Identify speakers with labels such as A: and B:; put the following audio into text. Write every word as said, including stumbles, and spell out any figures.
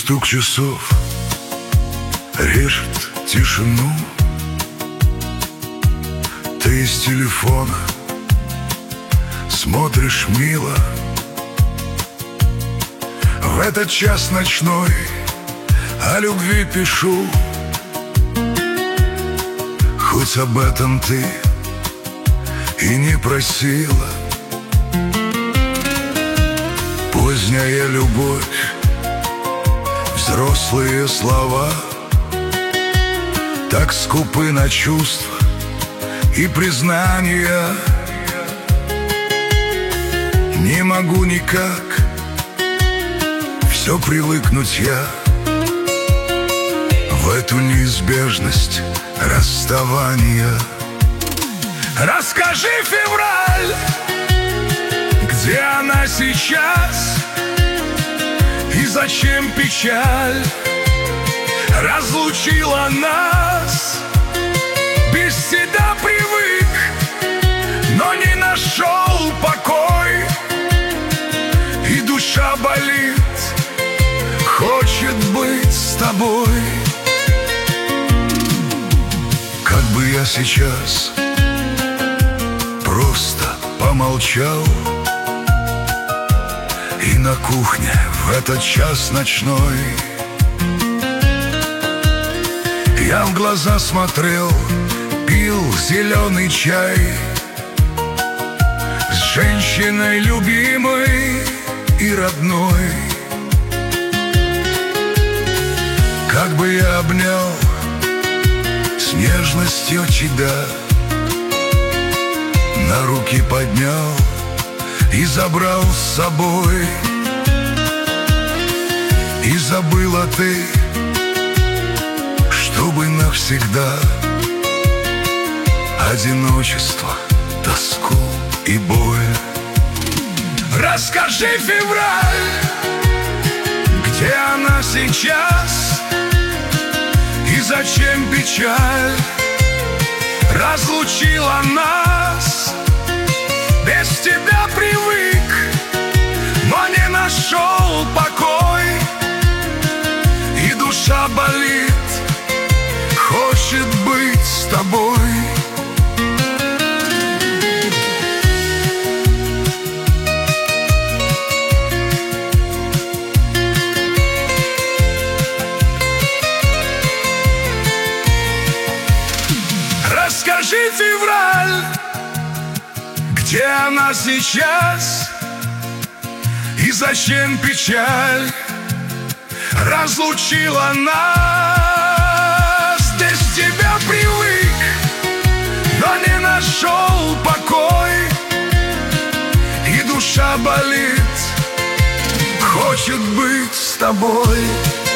A: стук часов режет тишину. Ты из телефона смотришь мило. В этот час ночной о любви пишу. Хоть об этом ты и не просила. Поздняя любовь, взрослые слова так скупы на чувства и признания. Не могу никак все привыкнуть я в эту неизбежность расставания. Расскажи, февраль, где она сейчас и зачем печаль разлучила нас. Без тебя привык, но не нашел покой, и душа болит, хочет быть с тобой. Как бы я сейчас просто помолчал, и на кухне в этот час ночной я в глаза смотрел, пил зеленый чай с женщиной любимой и родной. Как бы я обнял с нежностью тебя, на руки поднял и забрал с собой. И забыла ты, чтобы навсегда одиночество, тоску и боль. Расскажи, февраль, где она сейчас и зачем печаль разлучила нас. Без тебя привык, но не нашел покой, и душа болит, хочет быть с тобой. Расскажи, февраль, где она сейчас и зачем печаль разлучила нас. Без тебя привык, но не нашел покой, и душа болит, хочет быть с тобой.